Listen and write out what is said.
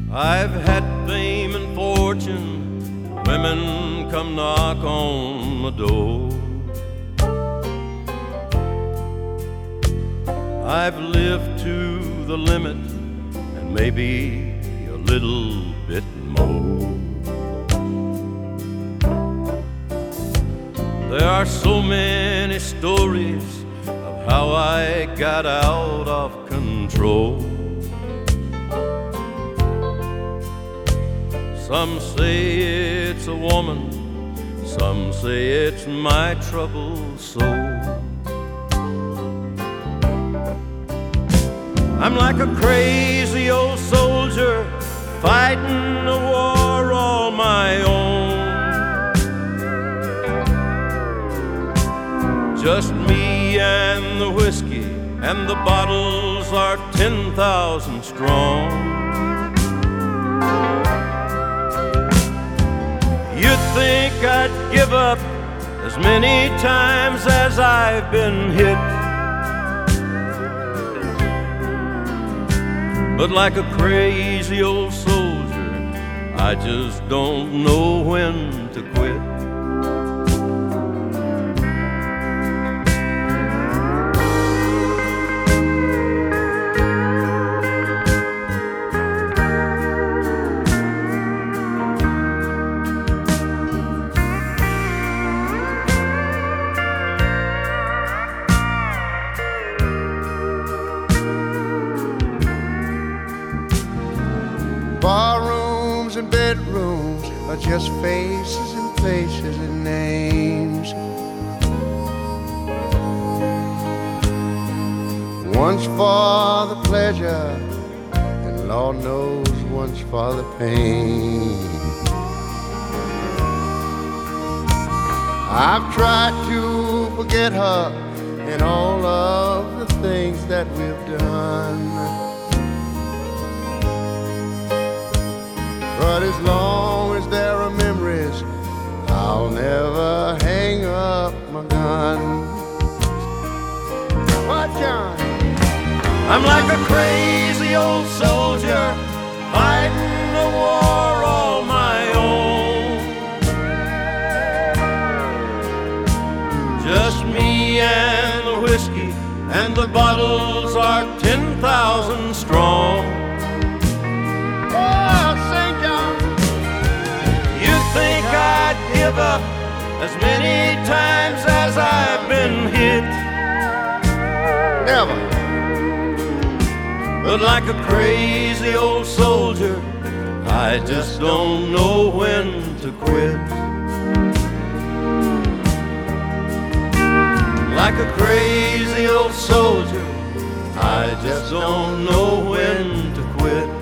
I've had fame and fortune, women come knock on my door. I've lived to the limit and maybe a little bit more. There are so many stories of how I got out of control. Some say it's a woman, some say it's my troubled soul. I'm like a crazy old soldier fighting a war all my own. Just me and the whiskey, and the bottles are 10,000 strong. You'd think I'd give up as many times as I've been hit, but like a crazy old soldier, I just don't know when to quit. Barrooms and bedrooms are just faces and places and names. Once for the pleasure, and Lord knows once for the pain. I've tried to forget her and all of the things that we've done, but as long as there are memories, I'll never hang up my gun. What, John? I'm like a crazy old soldier fighting a war all my own. Just me and the whiskey, and the bottles are 10,000 strong. Think I'd give up as many times as I've been hit, Never. but like a crazy old soldier, I just don't know when to quit. Like a crazy old soldier, I just don't know when to quit.